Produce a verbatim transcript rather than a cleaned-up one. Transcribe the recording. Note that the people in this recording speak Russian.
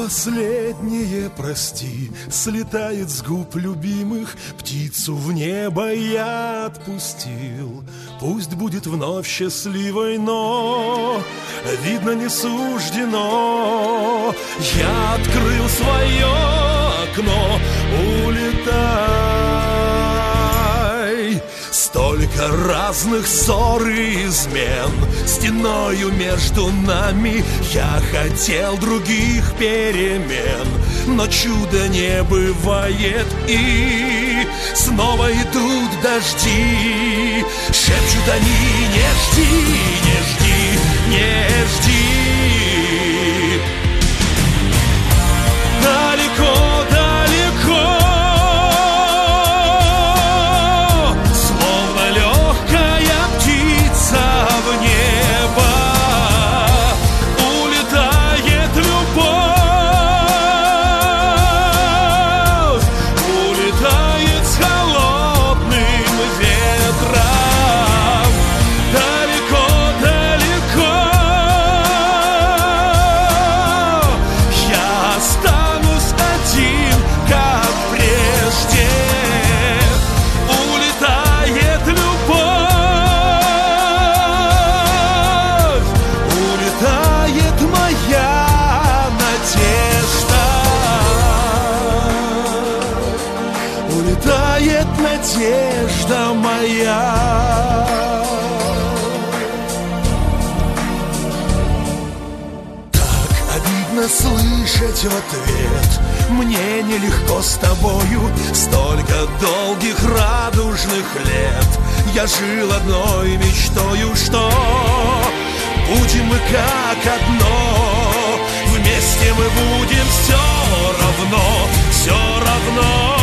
Последнее прости слетает с губ любимых, птицу в небо я отпустил. Пусть будет вновь счастливой, но видно не суждено. Я открыл свое окно, улетай. Столько разных ссор и измен стеною между нами. Я хотел других перемен, но чуда не бывает. И снова идут дожди. Шепчут они: не жди, не жди, не жди. Далеко, далеко, словно легкая птица в небо, улетает любовь, улетает с холодным ветром. Далеко, далеко я останусь один, как прежде. Улетает любовь, улетает моя надежда, улетает надежда моя. Так обидно слышать в ответ: мне нелегко с тобою. Столько долгих радужных лет я жил одной мечтою, что будем мы как одно. Вместе мы будем все равно, все равно.